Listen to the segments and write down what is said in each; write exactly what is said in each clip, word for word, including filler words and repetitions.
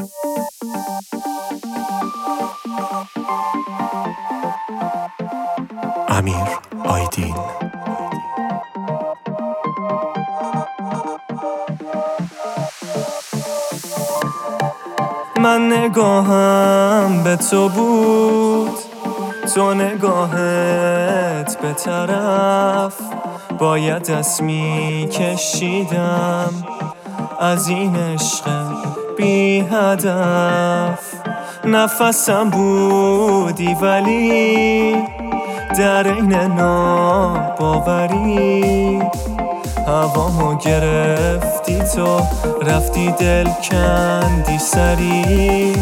امیر آیدین. من نگاهم به تو بود، تو نگاهت به طرف. باید دست می کشیدم از این عشق بی هدف. نفسم بودی ولی در این ناباوری هوامو گرفتی تو، رفتی دل کندی سری.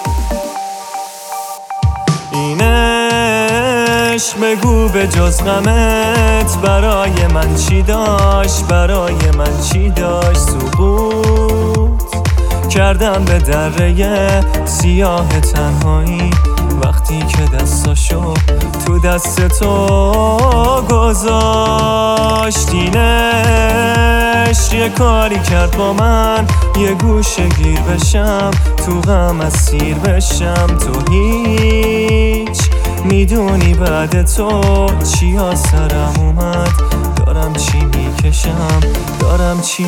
این عشق بگو به جز غمت برای من چی داشت، برای من چی داشت. سقوط کردم به دره سیاه تنهایی وقتی که دستاشو تو دست تو گذاشت. این عشق یه کاری کرد با من، یه گوشه گیر بشم تو غم اسیر بشم. تو هیچ میدونی بعد تو چیا سرم اومد، دارم چی میکشم، دارم چی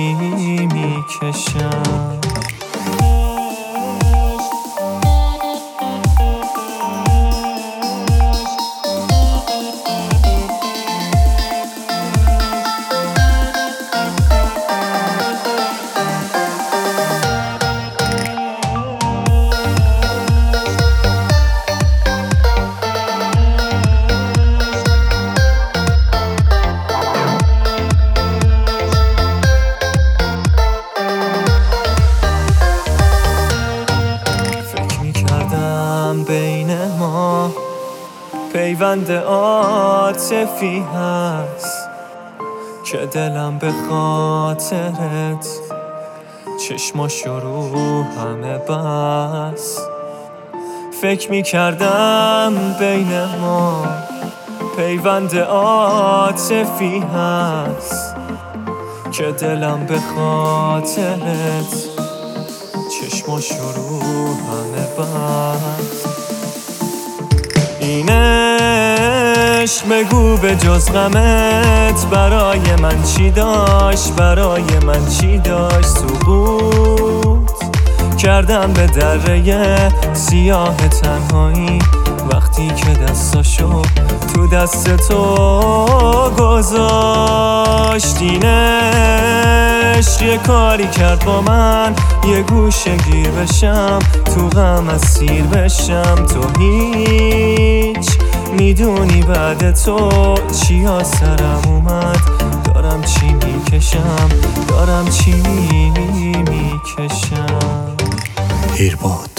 میکشم. بین ما پیوند عاطفی هست که دلم به خاطرت چشماشو رو همه بس. فکر میکردم بین ما پیوند عاطفی هست که دلم به خاطرت چشماشو رو همه بس. این عشق بگو به جز غمت برای من چی داشت، برای من چی داشت. سقوط کردم به دره سیاه تنهایی وقتی که دستاشو تو دست تو گذاشت. این عشق یه کاری کرد با من، یه گوشه گیر بشم تو غم اسیر بشم. تو هیچ میدونی بعد تو چیا سرم اومد، دارم چی میکشم، دارم چی میکشم. هیرباد.